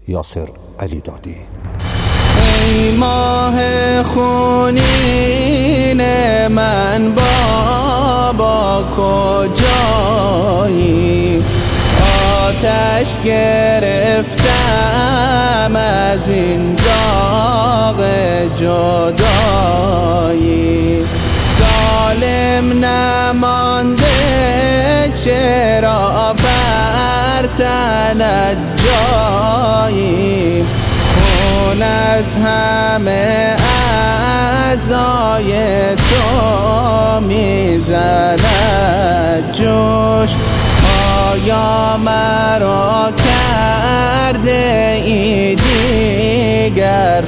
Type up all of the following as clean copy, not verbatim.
یاسر علی دادی. ای ماه خونین من بابا کجایی؟ آتش گرفتم از این داغ جدایی، سالم نمانده چرا بر تنت جایی؟ خون از همه اعضای تو میزند جوش، آیا مرا کرده ای دیگر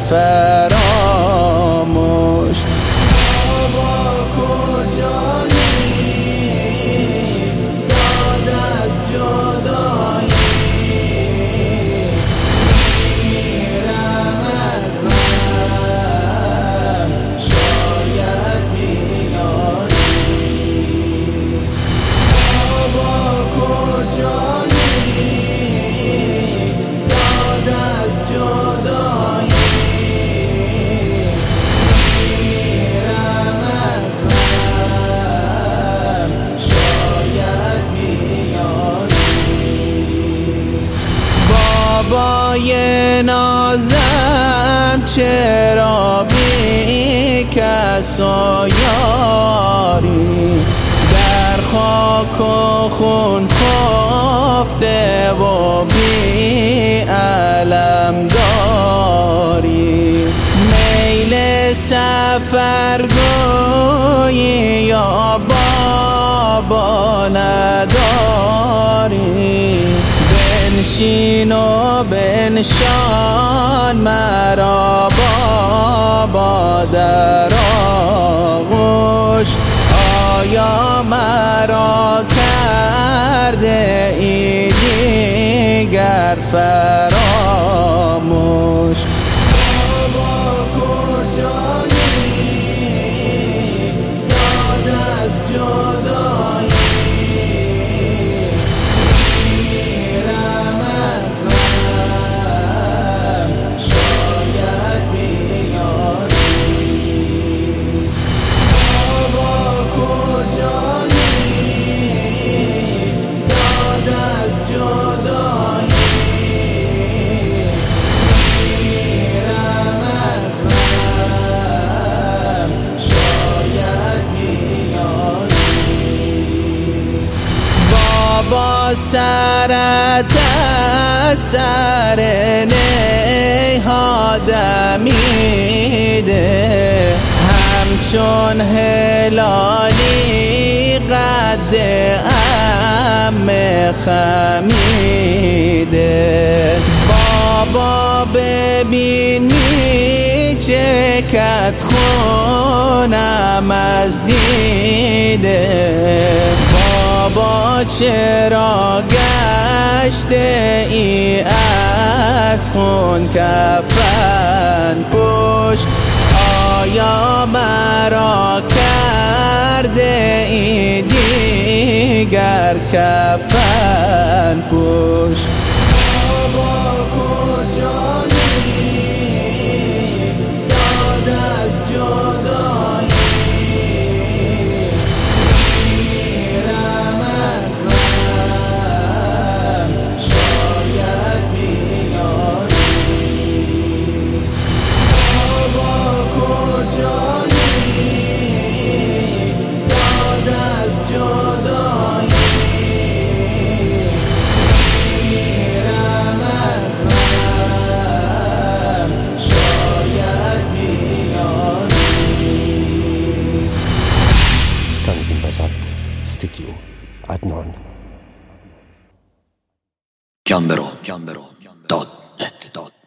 فراموش؟ بابا کجایی؟ داد از جدایی میرم از غم، شاید بیایی. بابا کجایی؟ داد از جدایی میرم از غم، شاید بیایی. بابای نازم چرا بی کس و یاری؟ در خاک و خون خفته و بی علم داری، میل سفرگویی یا بابا نداری؟ بنشین و بنشان مرا بابا در آغوش، آیا مرا کرده ای دیگر فراموش؟ بابا کجایی؟ داد از جدایی میرم از غم، شاید بیایی. بابا کجایی؟ داد از جدایی میرم از غم، شاید بیایی. بابا سرت از سر نیها دمیده، همچون هلالی قد ام خمیده. بابا ببینی چکت خونم از دیده، بابا چرا گشته ای از خون کفن پوش؟ آیا مرا کرده ای دیگر کفن پوش؟ بابا کجایی؟ داد از جدایی میرم از غم، شاید بیایی. بابا کجایی؟ داد از جدایی میرم از غم، شاید بیایی. تنظیم و ضبط استودیو عدنان. Gambero.net